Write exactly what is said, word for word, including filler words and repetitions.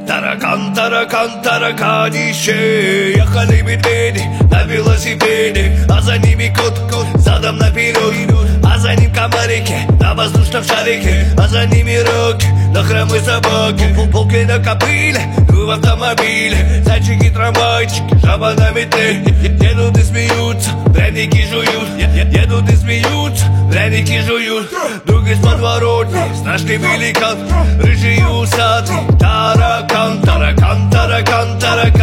Таракан, таракан, тараканище. Ехали медведи на велосипеде, а за ними кот, кот задом наперед, а за ним комарики на воздушном шарике, а за ними роки на хромой собаке, волки на копыле, в автомобиле, зайчики, трамвайчики, жаба на метле. Едут и смеются, пряники жуют, едут и смеются, пряники жуют. Друг из подворотни, страшный великан, рыжий и усатый. Таракан, таракан, таракан, таракан.